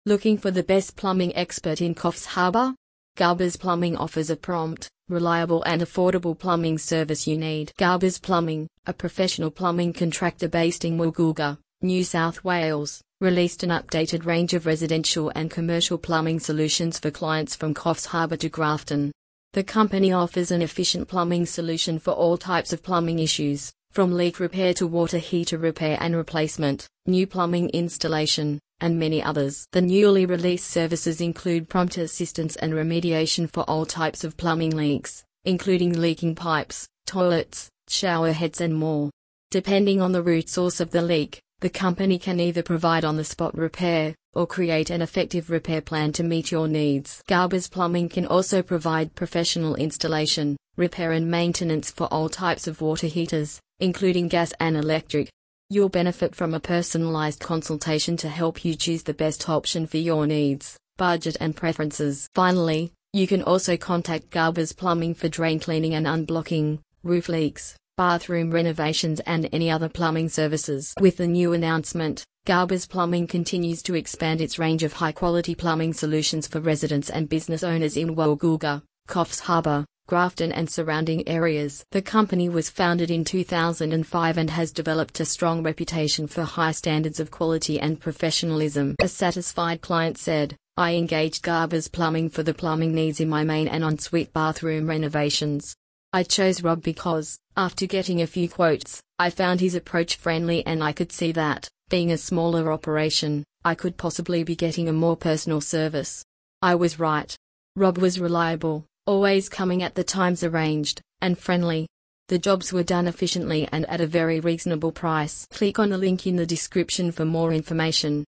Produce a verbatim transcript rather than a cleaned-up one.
Looking for the best plumbing expert in Coffs Harbour? Garber's Plumbing offers a prompt, reliable and affordable plumbing service you need. Garber's Plumbing, a professional plumbing contractor based in Woolgoolga, New South Wales, released an updated range of residential and commercial plumbing solutions for clients from Coffs Harbour to Grafton. The company offers an efficient plumbing solution for all types of plumbing issues, from leak repair to water heater repair and replacement, new plumbing installation, and many others. The newly released services include prompt assistance and remediation for all types of plumbing leaks, including leaking pipes, toilets, shower heads and more. Depending on the root source of the leak, the company can either provide on-the-spot repair, or create an effective repair plan to meet your needs. Garber's Plumbing can also provide professional installation, repair and maintenance for all types of water heaters, including gas and electric. You'll benefit from a personalized consultation to help you choose the best option for your needs, budget and preferences. Finally, you can also contact Garber's Plumbing for drain cleaning and unblocking, roof leaks, bathroom renovations and any other plumbing services. With the new announcement, Garber's Plumbing continues to expand its range of high-quality plumbing solutions for residents and business owners in Woolgoolga, Coffs Harbour, Grafton and surrounding areas. The company was founded in two thousand five and has developed a strong reputation for high standards of quality and professionalism. A satisfied client said, "I engaged Garber's Plumbing for the plumbing needs in my main and ensuite bathroom renovations. I chose Rob because, after getting a few quotes, I found his approach friendly and I could see that, being a smaller operation, I could possibly be getting a more personal service. I was right. Rob was reliable, always coming at the times arranged, and friendly. The jobs were done efficiently and at a very reasonable price." Click on the link in the description for more information.